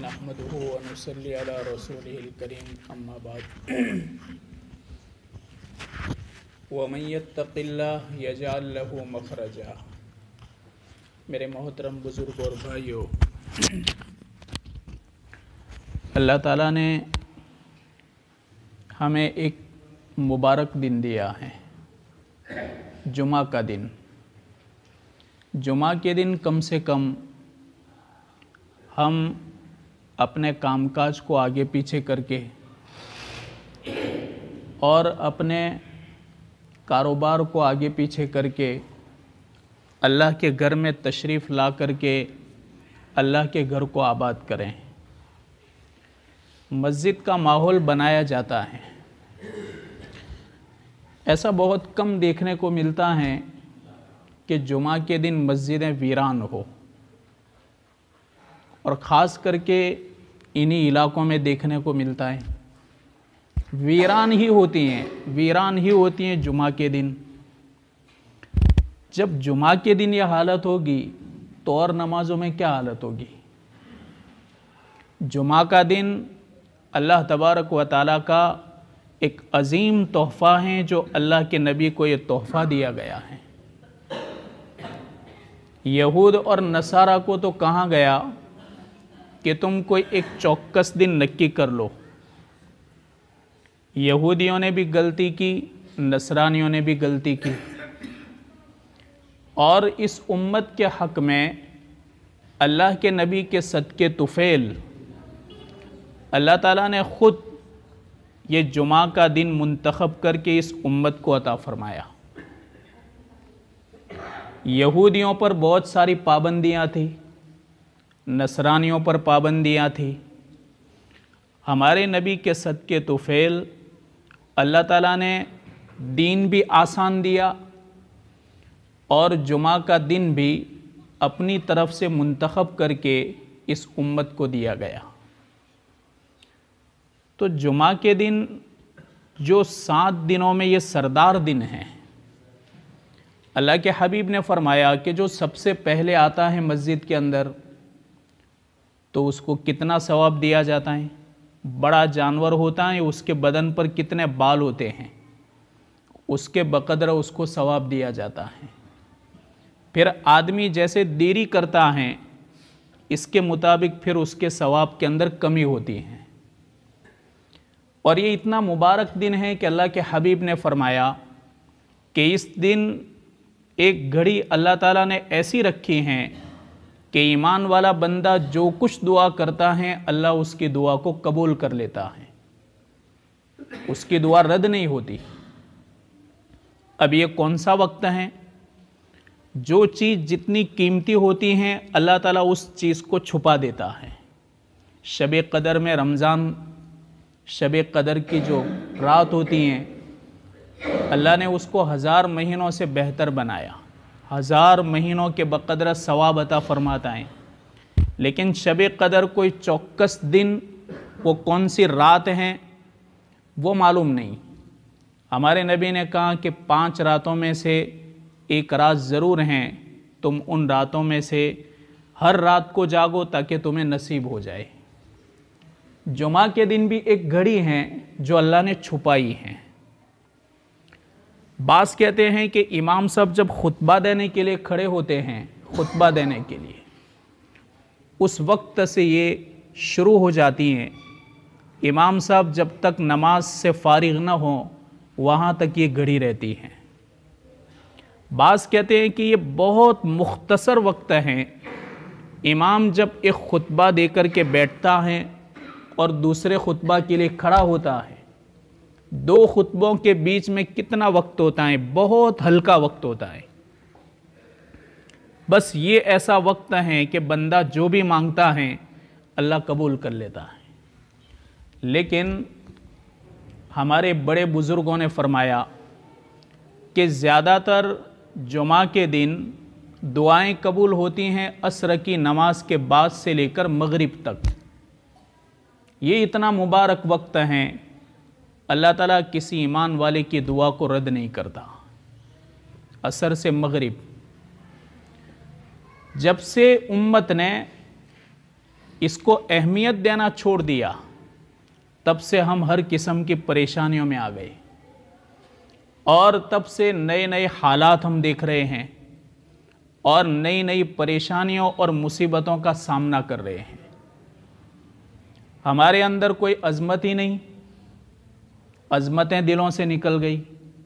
नहमदुहु व नुसल्ली अला रसूलिहिल करीम अम्मा बाद व मन यत्तक़िल्लाह यजअल लहु मखरजा। मेरे मोहतरम बुज़ुर्ग और भाइयों, अल्लाह ताला ने हमें एक मुबारक दिन दिया है, जुमा का दिन। जुमा के दिन कम से कम हम अपने कामकाज को आगे पीछे करके और अपने कारोबार को आगे पीछे करके अल्लाह के घर में तशरीफ़ ला करके अल्लाह के घर को आबाद करें। मस्जिद का माहौल बनाया जाता है। ऐसा बहुत कम देखने को मिलता है कि जुमा के दिन मस्जिदें वीरान हो, और ख़ास करके इन्हीं इलाकों में देखने को मिलता है। वीरान ही होती हैं जुमा के दिन। जब जुमा के दिन यह हालत होगी तो और नमाज़ों में क्या हालत होगी। जुमा का दिन अल्लाह तबारक व तआला का एक अज़ीम तोहफ़ा है, जो अल्लाह के नबी को ये तोहफ़ा दिया गया है। यहूद और नसारा को तो कहा गया कि तुम कोई एक चौक्कस दिन नक्की कर लो। यहूदियों ने भी गलती की, नसरानियों ने भी गलती की, और इस उम्मत के हक़ में अल्लाह के नबी के सदक़े तुफ़ैल अल्लाह ताला ने ख़ुद ये जुमा का दिन मुंतखब करके इस उम्मत को अता फ़रमाया। यहूदियों पर बहुत सारी पाबंदियाँ थी, नसरानियों पर पाबंदियाँ थी। हमारे नबी के सदक़े तुफ़ैल अल्लाह ताला ने दीन भी आसान दिया और जुमा का दिन भी अपनी तरफ से मुंतखब करके इस उम्मत को दिया गया। तो जुमा के दिन जो 7 दिनों में ये सरदार दिन है, अल्लाह के हबीब ने फरमाया कि जो सबसे पहले आता है मस्जिद के अंदर तो उसको कितना सवाब दिया जाता है। बड़ा जानवर होता है, उसके बदन पर कितने बाल होते हैं, उसके बकदर उसको सवाब दिया जाता है। फिर आदमी जैसे देरी करता है, इसके मुताबिक फिर उसके सवाब के अंदर कमी होती है। और ये इतना मुबारक दिन है कि अल्लाह के हबीब ने फरमाया कि इस दिन एक घड़ी अल्लाह ताला ने ऐसी रखी हैं कि ईमान वाला बंदा जो कुछ दुआ करता है अल्लाह उसकी दुआ को कबूल कर लेता है, उसकी दुआ रद्द नहीं होती। अब ये कौन सा वक्त है? जो चीज़ जितनी कीमती होती हैं अल्लाह ताला उस चीज़ को छुपा देता है। शब कदर में, रमज़ान शब कदर की जो रात होती हैं, अल्लाह ने उसको 1000 महीनों से बेहतर बनाया, 1000 महीनों के बकदर सवाब अता फरमाता है। लेकिन शब कदर कोई चौक्कस दिन, वो कौन सी रात है वो मालूम नहीं। हमारे नबी ने कहा कि 5 रातों में से एक रात ज़रूर हैं, तुम उन रातों में से हर रात को जागो ताकि तुम्हें नसीब हो जाए। जुमा के दिन भी एक घड़ी है जो अल्लाह ने छुपाई है। बास कहते हैं कि इमाम साहब जब खुतबा देने के लिए खड़े होते हैं, खुतबा देने के लिए, उस वक्त से ये शुरू हो जाती हैं। इमाम साहब जब तक नमाज से फारिग न हो वहाँ तक ये घड़ी रहती हैं। बास कहते हैं कि ये बहुत मुख्तसर वक्त है। इमाम जब एक खुतबा दे कर के बैठता है और दूसरे खुतबा के लिए खड़ा होता है, 2 खुतबों के बीच में कितना वक्त होता है? बहुत हल्का वक्त होता है। बस ये ऐसा वक्त है कि बंदा जो भी मांगता है अल्लाह कबूल कर लेता है। लेकिन हमारे बड़े बुज़ुर्गों ने फरमाया कि ज़्यादातर जुमा के दिन दुआएं कबूल होती हैं असर की नमाज के बाद से लेकर मगरिब तक। ये इतना मुबारक वक्त है, अल्लाह ताला किसी ईमान वाले की दुआ को रद्द नहीं करता। असर से मगरिब, जब से उम्मत ने इसको अहमियत देना छोड़ दिया, तब से हम हर किस्म की परेशानियों में आ गए और तब से नए नए हालात हम देख रहे हैं और नई नई परेशानियों और मुसीबतों का सामना कर रहे हैं। हमारे अंदर कोई अज़मत ही नहीं, अज़मतें दिलों से निकल गई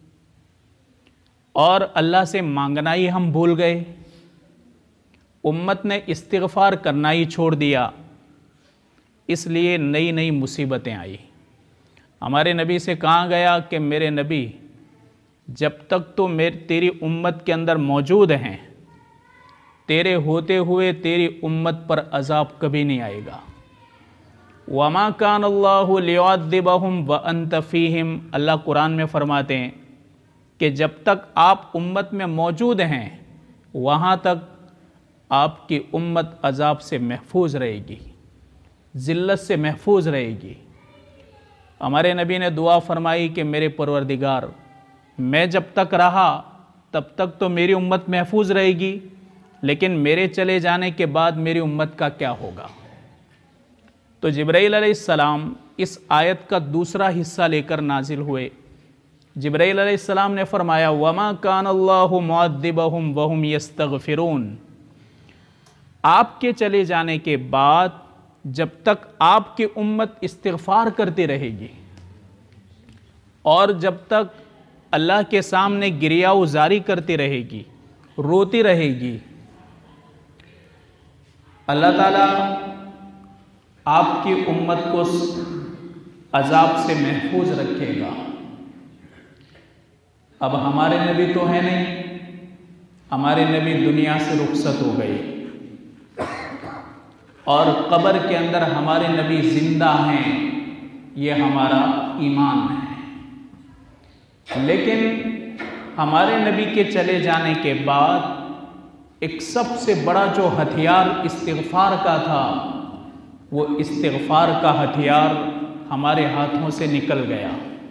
और अल्लाह से मांगना ही हम भूल गए। उम्मत ने इस्तिग़फ़ार करना ही छोड़ दिया, इसलिए नई नई मुसीबतें आई। हमारे नबी से कहा गया कि मेरे नबी, जब तक तो तेरी उम्मत के अंदर मौजूद हैं, तेरे होते हुए तेरी उम्मत पर अज़ाब कभी नहीं आएगा। वमा कान अल्लाहु लियुअद्दिबहुम व अंत फ़ीहिम, अल्लाह कुरान में फरमाते हैं कि जब तक आप उम्मत में मौजूद हैं, वहाँ तक आपकी उम्मत अज़ाब से महफूज रहेगी, ज़िल्लत से महफूज रहेगी। हमारे नबी ने दुआ फरमाई कि मेरे परवरदिगार, मैं जब तक रहा तब तक तो मेरी उम्मत महफूज रहेगी, लेकिन मेरे चले जाने के बाद मेरी उम्मत का क्या होगा। तो जिब्राईल अलैहिस्सलाम इस आयत का दूसरा हिस्सा लेकर नाजिल हुए। जिब्राईल अलैहिस्सलाम ने फरमाया, वमा कान अल्लाहु मुअद्दिबहुम वहुम यस्तगफिरून, आपके चले जाने के बाद जब तक आपकी उम्मत इस्तिग़फ़ार करती रहेगी और जब तक अल्लाह के सामने गिरियाओ जारी करती रहेगी, रोती रहेगी, अल्लाह ताला आपकी उम्मत को अज़ाब से महफूज रखेगा। अब हमारे नबी तो है नहीं, हमारे नबी दुनिया से रुखसत हो गए और कब्र के अंदर हमारे नबी ज़िंदा हैं, ये हमारा ईमान है। लेकिन हमारे नबी के चले जाने के बाद एक सबसे बड़ा जो हथियार इस्तिग़फ़ार का था, वो इस्तिग़फ़ार का हथियार हमारे हाथों से निकल गया।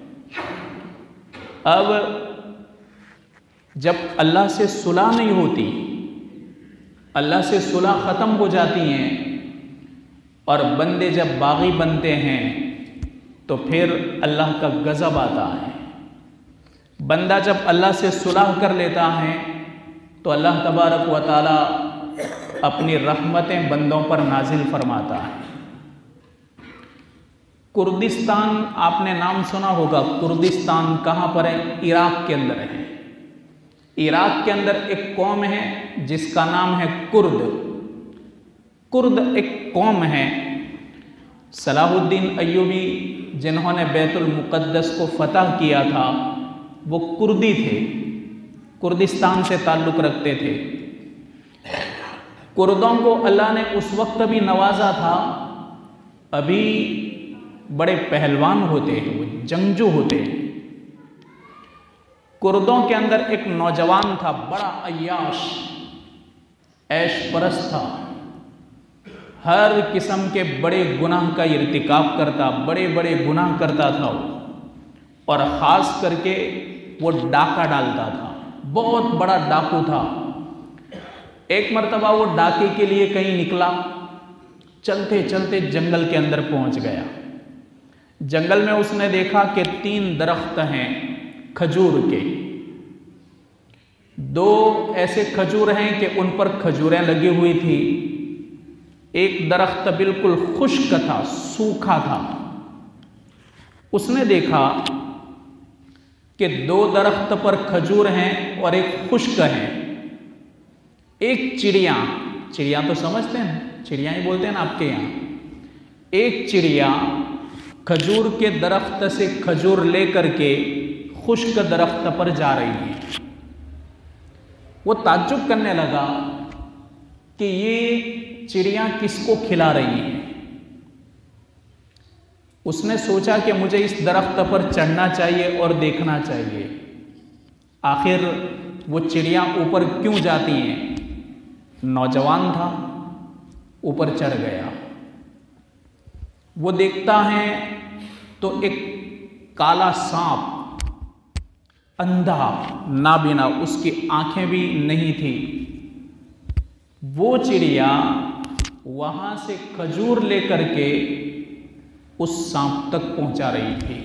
अब जब अल्लाह से सुलह नहीं होती, अल्लाह से सुलह ख़त्म हो जाती हैं और बंदे जब बागी बनते हैं तो फिर अल्लाह का गज़ब आता है। बंदा जब अल्लाह से सुलह कर लेता है तो अल्लाह तबारक व तआला अपनी रहमतें बंदों पर नाजिल फरमाता है। कुर्दिस्तान, आपने नाम सुना होगा। कुर्दिस्तान कहाँ पर है? इराक़ के अंदर है। इराक़ के अंदर एक कौम है जिसका नाम है कुर्द। कुर्द एक कौम है। सलाहुद्दीन अय्यूबी जिन्होंने बैतुल मुक़द्दस को फ़तह किया था, वो कुर्दी थे, कुर्दिस्तान से ताल्लुक़ रखते थे। कुर्दों को अल्लाह ने उस वक्त भी नवाजा था, अभी बड़े पहलवान होते हैं, वो जंगजू होते हैं। कुर्दों के अंदर एक नौजवान था, बड़ा अय्याश, ऐश परस्त था, हर किस्म के बड़े गुनाह का इर्तिकाब करता, बड़े बड़े गुनाह करता था वो, और ख़ास करके वो डाका डालता था, बहुत बड़ा डाकू था। एक मर्तबा वो डाके के लिए कहीं निकला, चलते चलते जंगल के अंदर पहुंच गया। जंगल में उसने देखा कि 3 दरख्त हैं खजूर के। 2 ऐसे खजूर हैं कि उन पर खजूरें लगी हुई थी। एक दरख्त बिल्कुल खुश्क था, सूखा था। उसने देखा कि 2 दरख्त पर खजूर हैं और एक खुश्क है। एक चिड़िया, चिड़िया तो समझते हैं, चिड़िया ही बोलते हैं ना आपके यहाँ। एक चिड़िया खजूर के दरख्त से खजूर लेकर के खुश्क दरख्त पर जा रही है। वो ताज्जुब करने लगा कि ये चिड़िया किसको खिला रही है। उसने सोचा कि मुझे इस दरख्त पर चढ़ना चाहिए और देखना चाहिए, आखिर वो चिड़िया ऊपर क्यों जाती हैं। नौजवान था, ऊपर चढ़ गया। वो देखता है तो एक काला सांप, अंधा, नाबिना, उसकी आंखें भी नहीं थी। वो चिड़िया वहां से खजूर लेकर के उस सांप तक पहुंचा रही थी।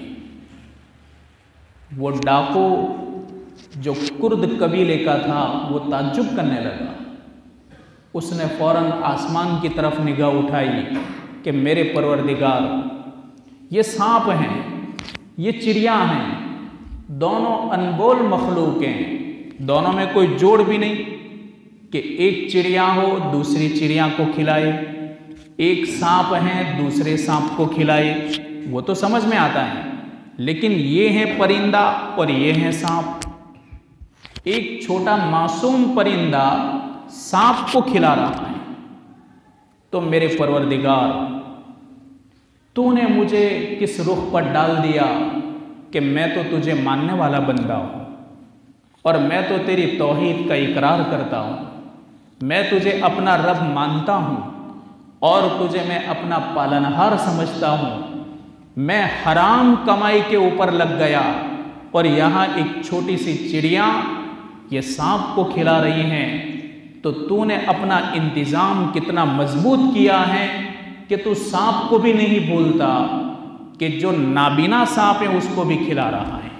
वो डाकू जो कुर्द कबीले का था वो ताज्जुब करने लगा। उसने फौरन आसमान की तरफ निगाह उठाई कि मेरे परवरदिगार, ये सांप हैं, ये चिड़िया हैं, दोनों अनमोल मखलूक हैं, दोनों में कोई जोड़ भी नहीं कि एक चिड़िया हो दूसरी चिड़िया को खिलाए, एक सांप है दूसरे सांप को खिलाए, वो तो समझ में आता है। लेकिन ये है परिंदा और ये है सांप। एक छोटा मासूम परिंदा सांप को खिला रहा है। तो मेरे परवरदिगार, तूने मुझे किस रुख पर डाल दिया कि मैं तो तुझे मानने वाला बंदा हूं और मैं तो तेरी तौहीद का इकरार करता हूं। मैं तुझे अपना रब मानता हूं और तुझे मैं अपना पालनहार समझता हूं। मैं हराम कमाई के ऊपर लग गया और यहाँ एक छोटी सी चिड़िया ये सांप को खिला रही हैं, तो तूने अपना इंतज़ाम कितना मजबूत किया है कि तू सांप को भी नहीं भूलता कि जो नाबीना सांप है उसको भी खिला रहा है।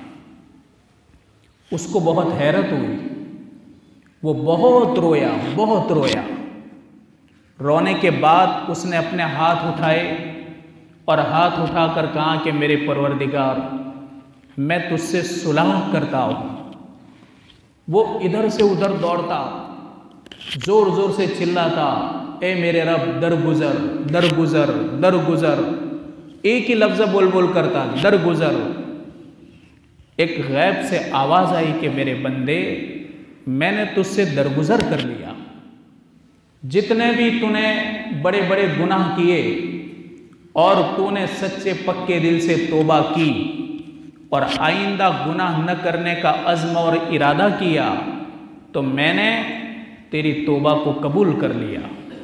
उसको बहुत हैरत हुई, वो बहुत रोया, बहुत रोया। रोने के बाद उसने अपने हाथ उठाए और हाथ उठाकर कहा कि मेरे परवरदिगार, मैं तुझसे सुलह करता हूँ। वो इधर से उधर दौड़ता, जोर जोर से चिल्लाता, ए मेरे रब दरगुजर दरगुजर दरगुजर, एक ही लफ्ज़ बोल बोल करता, दरगुजर। एक गैब से आवाज़ आई कि मेरे बंदे, मैंने तुझसे दरगुजर कर लिया। जितने भी तूने बड़े बड़े गुनाह किए और तूने सच्चे पक्के दिल से तौबा की और आइंदा गुनाह न करने का अज़्म और इरादा किया, तो मैंने तेरी तौबा को कबूल कर लिया।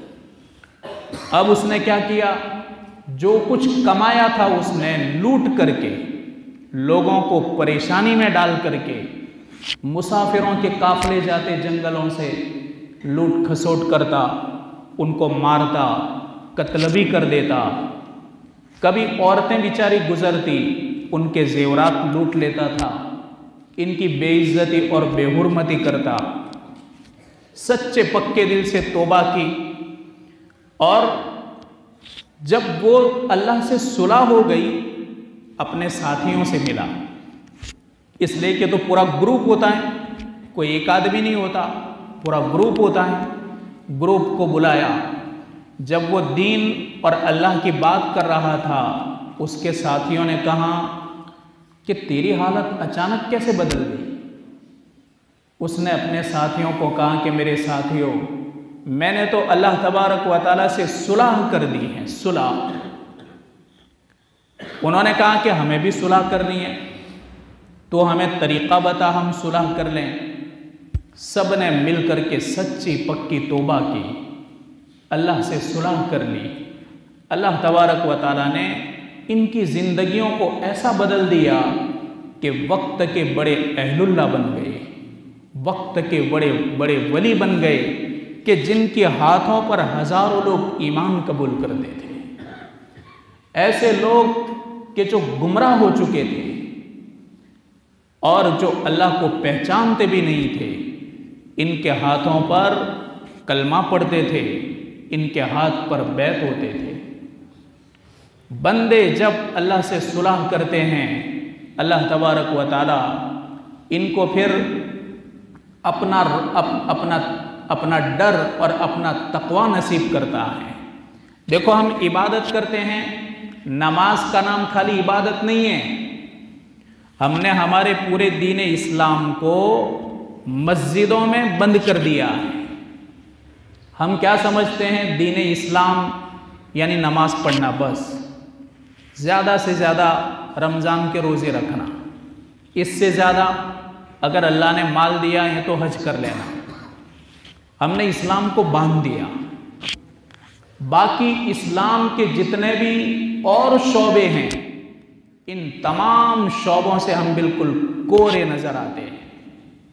अब उसने क्या किया? जो कुछ कमाया था उसने लूट करके, लोगों को परेशानी में डाल करके, मुसाफिरों के काफले जाते जंगलों से लूट खसोट करता, उनको मारता, कत्ल भी कर देता। कभी औरतें बेचारी गुजरती, उनके जेवरात लूट लेता था, इनकी बेइज्जती और बेहुरमती करता। सच्चे पक्के दिल से तौबा की और जब वो अल्लाह से सुलह हो गई, अपने साथियों से मिला। इसलिए कि तो पूरा ग्रुप होता है, कोई एक आदमी नहीं होता, पूरा ग्रुप होता है। ग्रुप को बुलाया। जब वो दीन और अल्लाह की बात कर रहा था, उसके साथियों ने कहा कि तेरी हालत अचानक कैसे बदल गई? उसने अपने साथियों को कहा कि मेरे साथियों, मैंने तो अल्लाह तबारक व तआला से सुलह कर दी है, सुलह। उन्होंने कहा कि हमें भी सुलह करनी है, तो हमें तरीक़ा बता, हम सुलह कर लें। सब ने मिल कर के सच्ची पक्की तौबा की, अल्लाह से सुलह कर ली। अल्लाह तबारक व तआला ने इनकी ज़िंदगियों को ऐसा बदल दिया कि वक्त के बड़े अहलुल्लाह बन गए, वक्त के बड़े बड़े वली बन गए कि जिनके हाथों पर हज़ारों लोग ईमान कबूल करते थे। ऐसे लोग कि जो गुमराह हो चुके थे और जो अल्लाह को पहचानते भी नहीं थे, इनके हाथों पर कलमा पढ़ते थे, इनके हाथ पर बैत होते थे। बंदे जब अल्लाह से सुलह करते हैं, अल्लाह तबारक व तआला इनको फिर अपना डर और अपना तक़वा नसीब करता है। देखो, हम इबादत करते हैं, नमाज का नाम खाली इबादत नहीं है। हमने हमारे पूरे दीन इस्लाम को मस्जिदों में बंद कर दिया है। हम क्या समझते हैं? दीन इस्लाम यानी नमाज पढ़ना बस, ज़्यादा से ज़्यादा रमज़ान के रोज़े रखना, इससे ज़्यादा अगर अल्लाह ने माल दिया है तो हज कर लेना। हमने इस्लाम को बांध दिया। बाकी इस्लाम के जितने भी और शोबे हैं, इन तमाम शोबों से हम बिल्कुल कोरे नज़र आते हैं,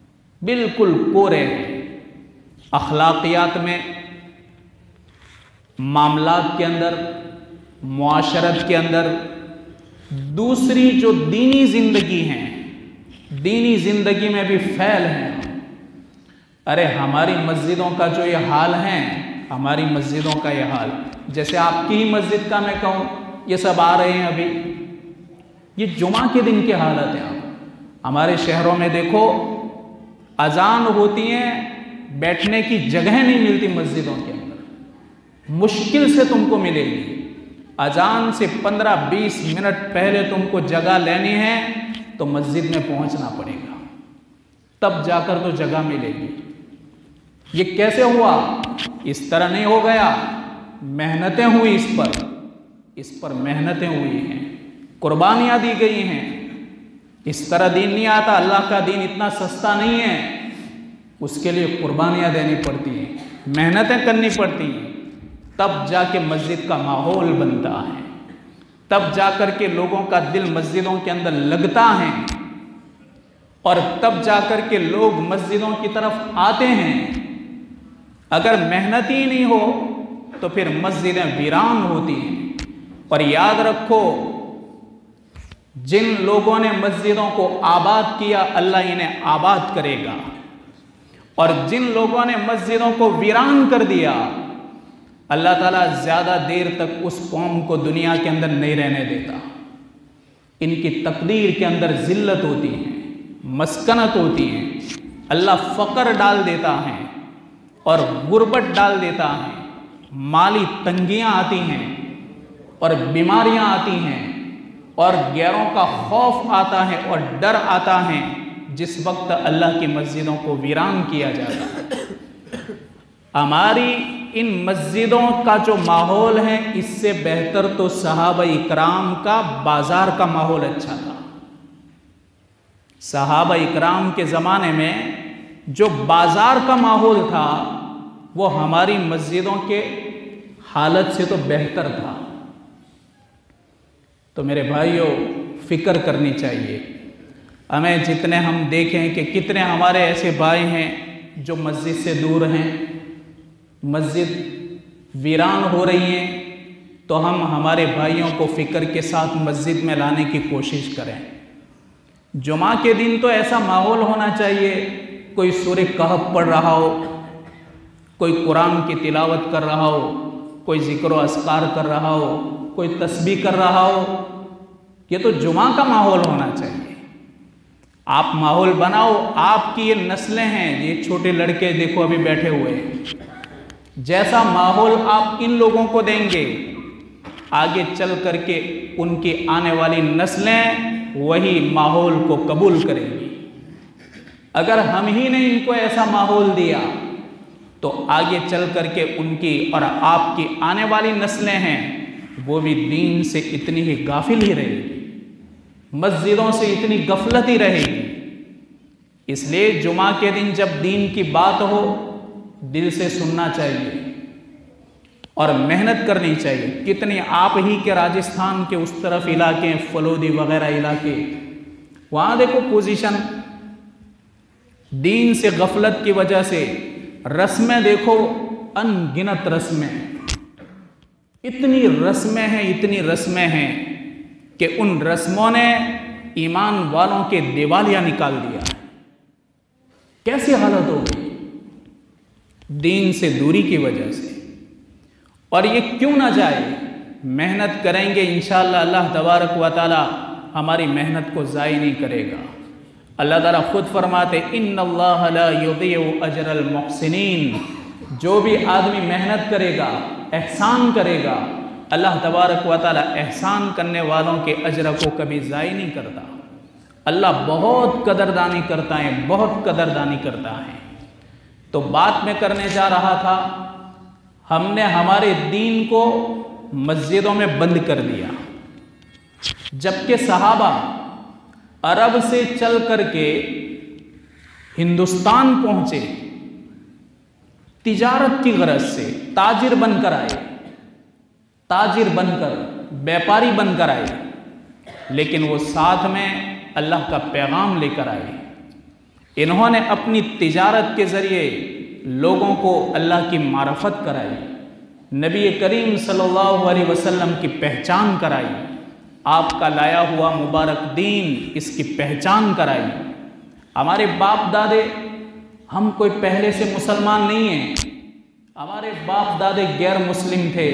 बिल्कुल कोरे हैं। अखलाकियात में मामलात के अंदर, मुआशरत के अंदर। दूसरी जो दीनी ज़िंदगी है, दीनी ज़िंदगी में भी फैल है। अरे हमारी मस्जिदों का जो ये हाल है, हमारी मस्जिदों का ये हाल, जैसे आपकी ही मस्जिद का मैं कहूँ, ये सब आ रहे हैं अभी, ये जुमा के दिन की हालत है। हमारे शहरों में देखो, अजान होती है, बैठने की जगह नहीं मिलती मस्जिदों के अंदर। मुश्किल से तुमको मिलेगी, अजान से 15-20 मिनट पहले तुमको जगह लेनी है तो मस्जिद में पहुंचना पड़ेगा, तब जाकर तो जगह मिलेगी। ये कैसे हुआ? इस तरह नहीं हो गया, मेहनतें हुई, इस पर मेहनतें हुई हैं, कुर्बानियां दी गई हैं। इस तरह दीन नहीं आता, अल्लाह का दीन इतना सस्ता नहीं है, उसके लिए कुर्बानियां देनी पड़ती हैं, मेहनतें करनी पड़ती हैं, तब जाके मस्जिद का माहौल बनता है, तब जाकर के लोगों का दिल मस्जिदों के अंदर लगता है, और तब जाकर के लोग मस्जिदों की तरफ आते हैं। अगर मेहनत ही नहीं हो तो फिर मस्जिदें वीरान होती हैं। और याद रखो, जिन लोगों ने मस्जिदों को आबाद किया, अल्लाह इन्हें आबाद करेगा, और जिन लोगों ने मस्जिदों को वीरान कर दिया, अल्लाह ताला ज़्यादा देर तक उस कौम को दुनिया के अंदर नहीं रहने देता। इनकी तकदीर के अंदर ज़िल्लत होती है, मस्कनत होती है, अल्लाह फ़क्र डाल देता है और गुर्बत डाल देता है, माली तंगियाँ आती हैं और बीमारियाँ आती हैं और गैरों का खौफ आता है और डर आता है जिस वक्त अल्लाह की मस्जिदों को वीरान किया जाता है। हमारी इन मस्जिदों का जो माहौल है, इससे बेहतर तो सहाबा इकराम का बाजार का माहौल अच्छा था। सहाबा इकराम के ज़माने में जो बाजार का माहौल था, वो हमारी मस्जिदों के हालत से तो बेहतर था। तो मेरे भाइयों, फ़िक्र करनी चाहिए हमें। जितने हम देखें कि कितने हमारे ऐसे भाई हैं जो मस्जिद से दूर हैं, मस्जिद वीरान हो रही है, तो हम हमारे भाइयों को फ़िक्र के साथ मस्जिद में लाने की कोशिश करें। जुमा के दिन तो ऐसा माहौल होना चाहिए, कोई सूरह कहफ पढ़ रहा हो, कोई कुरान की तिलावत कर रहा हो, कोई ज़िक्र व अस्कार कर रहा हो, कोई तस्बीह कर रहा हो। ये तो जुमा का माहौल होना चाहिए। आप माहौल बनाओ। आपकी ये नस्लें हैं, ये छोटे लड़के देखो अभी बैठे हुए हैं, जैसा माहौल आप इन लोगों को देंगे, आगे चल करके उनकी आने वाली नस्लें वही माहौल को कबूल करेंगी। अगर हम ही ने इनको ऐसा माहौल दिया तो आगे चल करके उनकी और आपकी आने वाली नस्लें हैं, वो भी दीन से इतनी ही गाफिल ही रहेगी, मस्जिदों से इतनी गफलत ही रहेगी। इसलिए जुमा के दिन जब दीन की बात हो, दिल से सुनना चाहिए और मेहनत करनी चाहिए। कितने आप ही के राजस्थान के उस तरफ इलाके, फलोदी वगैरह इलाके, वहाँ देखो पोजीशन, दीन से गफलत की वजह से रस्में देखो, अनगिनत रस्में, इतनी रस्में हैं कि उन रस्मों ने ईमान वालों के दिवालिया निकाल दिया है। कैसी हालत हो गई दीन से दूरी की वजह से। और ये क्यों ना जाए, मेहनत करेंगे इंशाअल्लाह, अल्लाह तबारक व तआला हमारी मेहनत को ज़ाय नहीं करेगा। अल्लाह ताला खुद फरमाते, इन्नल्लाह ला युज़ीउ अजरल मुहसिनीन। जो भी आदमी मेहनत करेगा, एहसान करेगा, अल्लाह तबारक व तआला एहसान करने वालों के अजर को कभी ज़ाय नहीं करता। अल्लाह बहुत कदरदानी करता है, बहुत कदरदानी करता है। तो बात मैं करने जा रहा था, हमने हमारे दीन को मस्जिदों में बंद कर दिया, जबकि सहाबा अरब से चल करके हिंदुस्तान पहुंचे, तिजारत की गरज से ताजिर बनकर आए, ताजिर बनकर, व्यापारी बनकर आए, लेकिन वो साथ में अल्लाह का पैगाम लेकर आए। इन्होंने अपनी तिजारत के ज़रिए लोगों को अल्लाह की मारफत कराई, नबी करीम सल्लल्लाहु अलैहि वसल्लम की पहचान कराई, आपका लाया हुआ मुबारक दीन इसकी पहचान कराई। हमारे बाप दादे, हम कोई पहले से मुसलमान नहीं हैं, हमारे बाप दादे गैर मुस्लिम थे।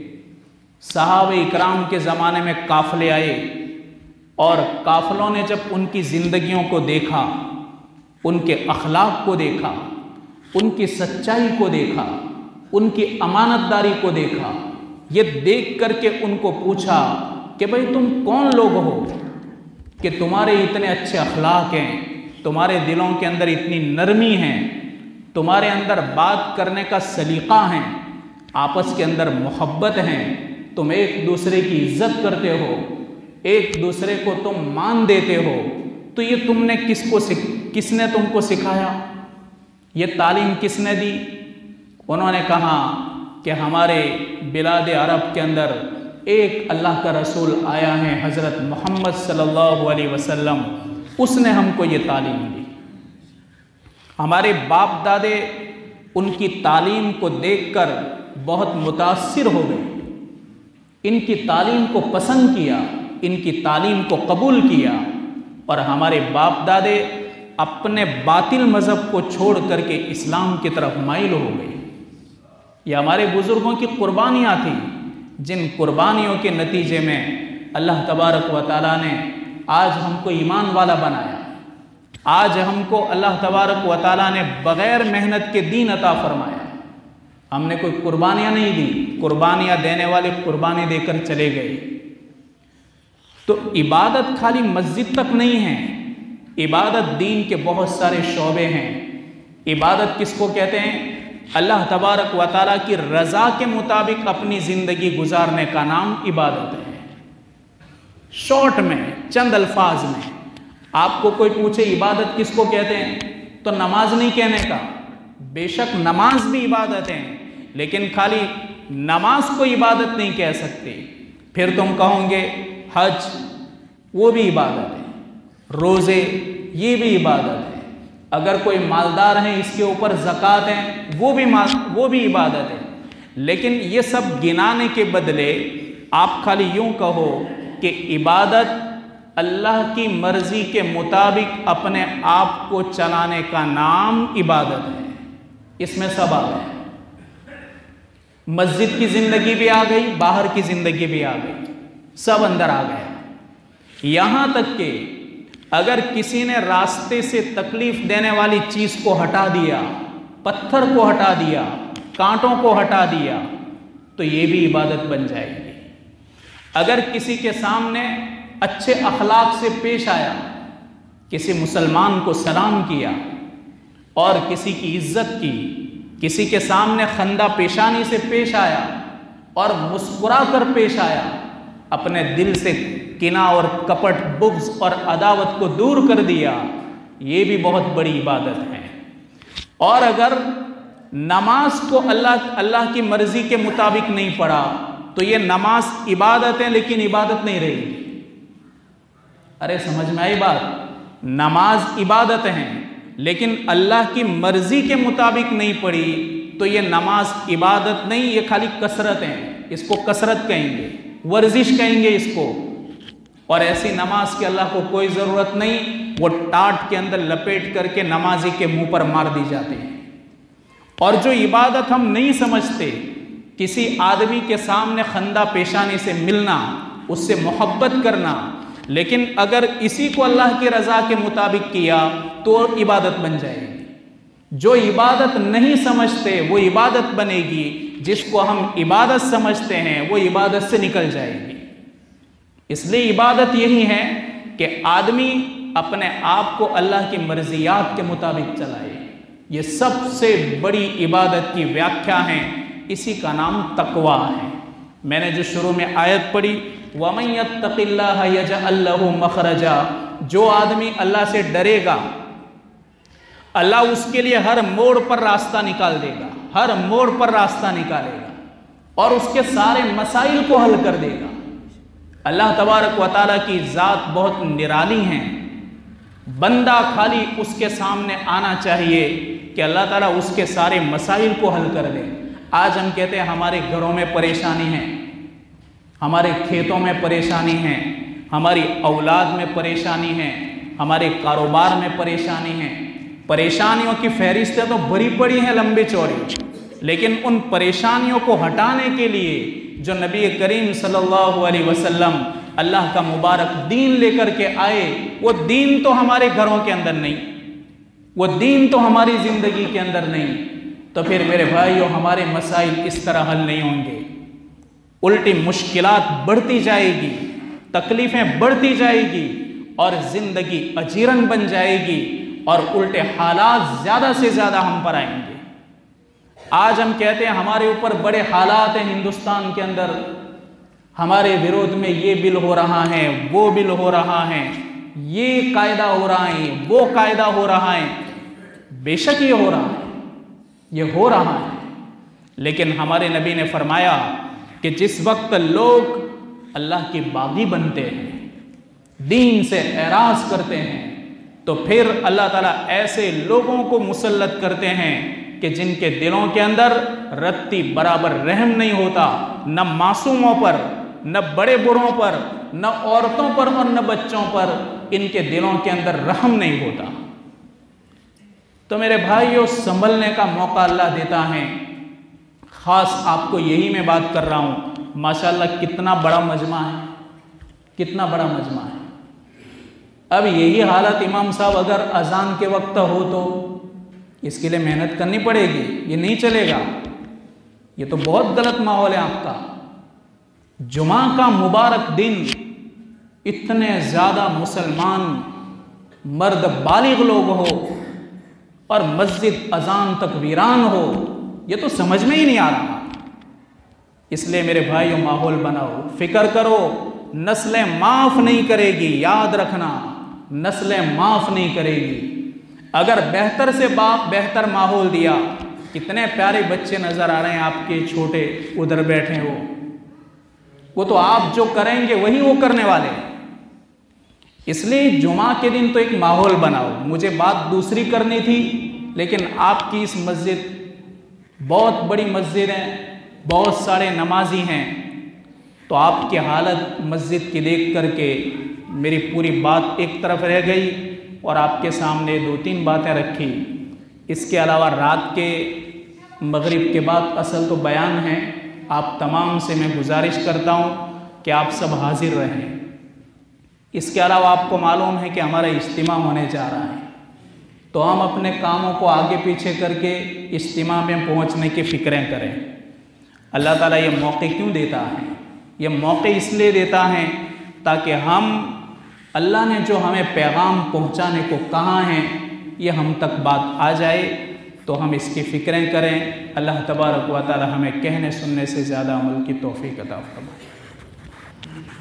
सहाबे इकराम के ज़माने में काफ़िले आए और काफ़िलों ने जब उनकी ज़िंदगियों को देखा, उनके अखलाक को देखा, उनकी सच्चाई को देखा, उनकी अमानतदारी को देखा, ये देख करके उनको पूछा कि भाई तुम कौन लोग हो कि तुम्हारे इतने अच्छे अखलाक हैं, तुम्हारे दिलों के अंदर इतनी नरमी है, तुम्हारे अंदर बात करने का सलीका है, आपस के अंदर मोहब्बत है, तुम एक दूसरे की इज्जत करते हो, एक दूसरे को तुम मान देते हो, तो ये तुमने किसने तुमको सिखाया? ये तालीम किसने दी? उन्होंने कहा कि हमारे बिलाद अरब के अंदर एक अल्लाह का रसूल आया है, हज़रत मोहम्मद सल्लल्लाहु अलैहि वसल्लम, उसने हमको ये तालीम दी। हमारे बाप दादे उनकी तालीम को देखकर बहुत मुतासिर हो गए, इनकी तालीम को पसंद किया, इनकी तालीम को कबूल किया, और हमारे बाप दादे अपने बातिल मज़हब को छोड़ करके इस्लाम की तरफ माइल हो गए। ये हमारे बुज़ुर्गों की कुर्बानियाँ थी, जिन कुर्बानियों के नतीजे में अल्लाह तबारक व तआला ने आज हमको ईमान वाला बनाया। आज हमको अल्लाह तबारक व तआला ने बग़ैर मेहनत के दीन अता फरमाया। हमने कोई कुर्बानियाँ नहीं दी, कुर्बानियाँ देने वाले कुर्बानी देकर चले गए। तो इबादत खाली मस्जिद तक नहीं है, इबादत दीन के बहुत सारे शोबे हैं। इबादत किसको कहते हैं? अल्लाह तबारक व तआला की रज़ा के मुताबिक अपनी ज़िंदगी गुजारने का नाम इबादत है। शॉर्ट में, चंद अल्फाज में आपको कोई पूछे इबादत किसको कहते हैं, तो नमाज नहीं कहने का। बेशक नमाज भी इबादत है, लेकिन खाली नमाज को इबादत नहीं कह सकते। फिर तुम कहोगे हज, वो भी इबादत है, रोज़े, ये भी इबादत है, अगर कोई मालदार है इसके ऊपर ज़कात है, वो भी इबादत है। लेकिन ये सब गिनाने के बदले आप खाली यूं कहो कि इबादत अल्लाह की मर्ज़ी के मुताबिक अपने आप को चलाने का नाम इबादत है। इसमें सब आ गए, मस्जिद की ज़िंदगी भी आ गई, बाहर की ज़िंदगी भी आ गई, सब अंदर आ गया। यहाँ तक कि अगर किसी ने रास्ते से तकलीफ देने वाली चीज़ को हटा दिया, पत्थर को हटा दिया, कांटों को हटा दिया, तो ये भी इबादत बन जाएगी। अगर किसी के सामने अच्छे अखलाक से पेश आया, किसी मुसलमान को सलाम किया और किसी की इज्जत की, किसी के सामने खंदा पेशानी से पेश आया और मुस्कुरा कर पेश आया, अपने दिल से किना और कपट, बुग़्ज़ और अदावत को दूर कर दिया, ये भी बहुत बड़ी इबादत है। और अगर नमाज को अल्लाह की मर्ज़ी के मुताबिक नहीं पढ़ा, तो ये नमाज इबादत है लेकिन इबादत नहीं रहेगी। अरे समझ में आई बात? नमाज इबादत है लेकिन अल्लाह की मर्ज़ी के मुताबिक नहीं पढ़ी तो ये नमाज इबादत नहीं, ये खाली कसरत है। इसको कसरत कहेंगे, वर्जिश कहेंगे इसको। और ऐसी नमाज की अल्लाह को कोई ज़रूरत नहीं, वो टाट के अंदर लपेट करके नमाजी के मुंह पर मार दी जाती है। और जो इबादत हम नहीं समझते, किसी आदमी के सामने खंदा पेशानी से मिलना, उससे मोहब्बत करना, लेकिन अगर इसी को अल्लाह की रज़ा के मुताबिक किया तो इबादत बन जाएगी। जो इबादत नहीं समझते वो इबादत बनेगी, जिसको हम इबादत समझते हैं वो इबादत से निकल जाएगी। इसलिए इबादत यही है कि आदमी अपने आप को अल्लाह की मर्ज़ियात के मुताबिक चलाए। ये सबसे बड़ी इबादत की व्याख्या है, इसी का नाम तक़वा है। मैंने जो शुरू में आयत पढ़ी, वमन यत्तक़िल्लाह यजअल लहू मख़रजा, जो आदमी अल्लाह से डरेगा, अल्लाह उसके लिए हर मोड़ पर रास्ता निकाल देगा, हर मोड़ पर रास्ता निकालेगा और उसके सारे मसाइल को हल कर देगा। अल्लाह तबारक व तआला की ज़ात बहुत निराली है। बंदा खाली उसके सामने आना चाहिए कि अल्लाह ताला उसके सारे मसाइल को हल कर दे। आज हम कहते हैं हमारे घरों में परेशानी है, हमारे खेतों में परेशानी है, हमारी औलाद में परेशानी है, हमारे कारोबार में परेशानी है। परेशानियों की फहरिस्तें तो भरी पड़ी हैं लंबी चौड़ी, लेकिन उन परेशानियों को हटाने के लिए जो नबी करीम सल्लल्लाहु अलैहि वसल्लम अल्लाह का मुबारक दीन लेकर के आए, वो दीन तो हमारे घरों के अंदर नहीं, वो दीन तो हमारी ज़िंदगी के अंदर नहीं, तो फिर मेरे भाइयों हमारे मसाइल इस तरह हल नहीं होंगे। उल्टी मुश्किलात बढ़ती जाएगी, तकलीफ़ें बढ़ती जाएगी और ज़िंदगी अजीरन बन जाएगी और उल्टे हालात ज़्यादा से ज़्यादा हम पर आएंगे। आज हम कहते हैं हमारे ऊपर बड़े हालात हैं हिंदुस्तान के अंदर, हमारे विरोध में ये बिल हो रहा है, वो बिल हो रहा है, ये कायदा हो रहा है, वो कायदा हो रहा है। बेशक ये हो रहा है, ये हो रहा है, लेकिन हमारे नबी ने फरमाया कि जिस वक्त लोग अल्लाह के बागी बनते हैं, दीन से एराज करते हैं, तो फिर अल्लाह ताला ऐसे लोगों को मुसल्लत करते हैं कि जिनके दिलों के अंदर रत्ती बराबर रहम नहीं होता, न मासूमों पर, न बड़े बूढ़ों पर, न औरतों पर और न बच्चों पर, इनके दिलों के अंदर रहम नहीं होता। तो मेरे भाइयों संभलने का मौका अल्लाह देता है। ख़ास आपको यही मैं बात कर रहा हूँ, माशाल्लाह कितना बड़ा मजमा है, कितना बड़ा मजमा है। अब यही हालत इमाम साहब अगर अजान के वक्त हो तो इसके लिए मेहनत करनी पड़ेगी, ये नहीं चलेगा, ये तो बहुत गलत माहौल है आपका। जुमा का मुबारक दिन, इतने ज़्यादा मुसलमान मर्द बालिग लोग हो और मस्जिद अजान तक वीरान हो, ये तो समझ में ही नहीं आ रहा। इसलिए मेरे भाइयों माहौल बनाओ, फिक्र करो, नस्लें माफ़ नहीं करेगी, याद रखना, नस्लें माफ़ नहीं करेगी। अगर बेहतर से बेहतर माहौल दिया, कितने प्यारे बच्चे नज़र आ रहे हैं आपके छोटे, उधर बैठे हो, वो तो आप जो करेंगे वही वो करने वाले हैं। इसलिए जुमा के दिन तो एक माहौल बनाओ। मुझे बात दूसरी करनी थी, लेकिन आपकी इस मस्जिद बहुत बड़ी मस्जिद है, बहुत सारे नमाजी हैं, तो आपकी हालत मस्जिद की देख करके मेरी पूरी बात एक तरफ रह गई और आपके सामने 2-3 बातें रखी। इसके अलावा रात के मगरिब के बाद असल तो बयान है। आप तमाम से मैं गुजारिश करता हूँ कि आप सब हाजिर रहें। इसके अलावा आपको मालूम है कि हमारा इज्तिमा होने जा रहा है, तो हम अपने कामों को आगे पीछे करके इज्तिमा में पहुँचने की फ़िक्रें करें। अल्लाह ताला ये मौके क्यों देता है? ये मौके इसलिए देता है ताकि हम, अल्लाह ने जो हमें पैगाम पहुँचाने को कहा है, ये हम तक बात आ जाए तो हम इसकी फ़िक्रें करें। अल्लाह तबारक व तआला हमें कहने सुनने से ज़्यादा अमल की तौफ़ीक़ अता फरमाए।